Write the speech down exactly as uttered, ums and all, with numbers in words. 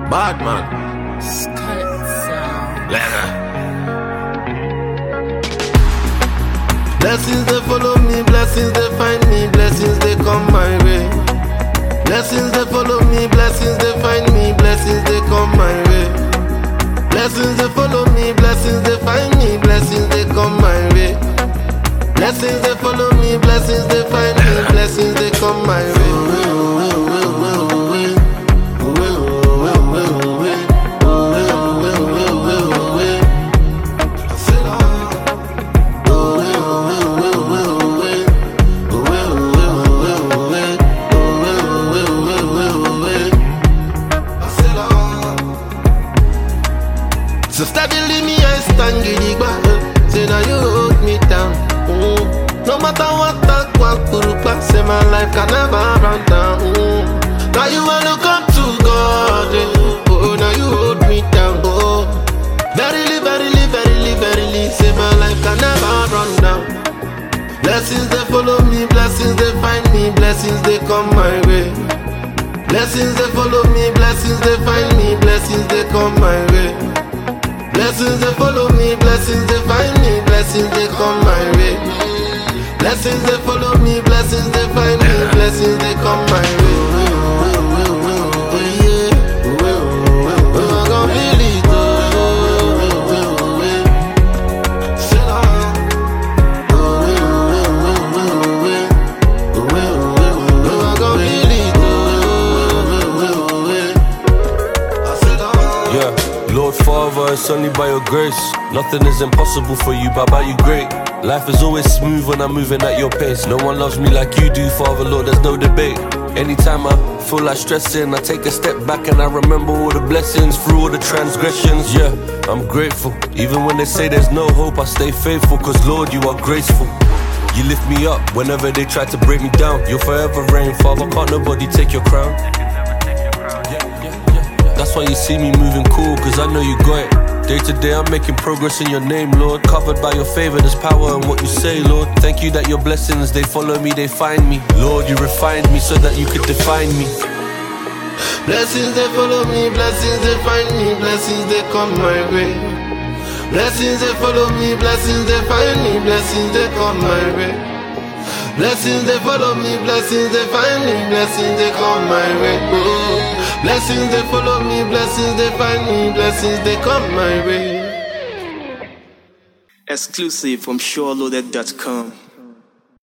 Bad man. Leather. Blessings they follow me, blessings they find me, blessings they come my way. Blessings they follow me, blessings they find me, blessings they come my way. Blessings they follow me, blessings they find me, blessings they come my way. Blessings they follow me, blessings they find me, blessings they come my way. So steadily me I stand gidigba. Say now you hold me down. Mm. No matter what that walk through, say my life can never run down. Mm. Now you wanna come to God. Eh. Oh, now you hold me down. Oh, verily, verily, verily, verily, say my life can never run down. Blessings they follow me, blessings they find me, blessings they come my way. Blessings they follow me, blessings they find me, blessings they come my way. Blessings they follow me, blessings they find me, blessings they come my way. Blessings they follow me, blessings they find me, blessings they come my way. I'm gonna feel it, Lord Father, it's only by your grace. Nothing is impossible for you, but by you great. Life is always smooth when I'm moving at your pace. No one loves me like you do, Father, Lord, there's no debate. Anytime I feel like stressing, I take a step back and I remember all the blessings through all the transgressions. Yeah, I'm grateful. Even when they say there's no hope, I stay faithful, cause Lord, you are graceful. You lift me up whenever they try to break me down. You'll forever reign, Father, can't nobody take your crown. That's why you see me moving cool, cause I know you got it. Day to day I'm making progress in your name, Lord. Covered by your favor, there's power in what you say, Lord. Thank you that your blessings, they follow me, they find me. Lord, you refined me so that you could define me. Blessings they follow me, blessings they find me, blessings they come my way. Blessings they follow me, blessings they find me, blessings they come my way. Blessings they follow me, blessings they find me, blessings they come my way. Oh. Blessings they follow me, blessings they find me, blessings they come my way. Exclusive from Sure Loaded dot com.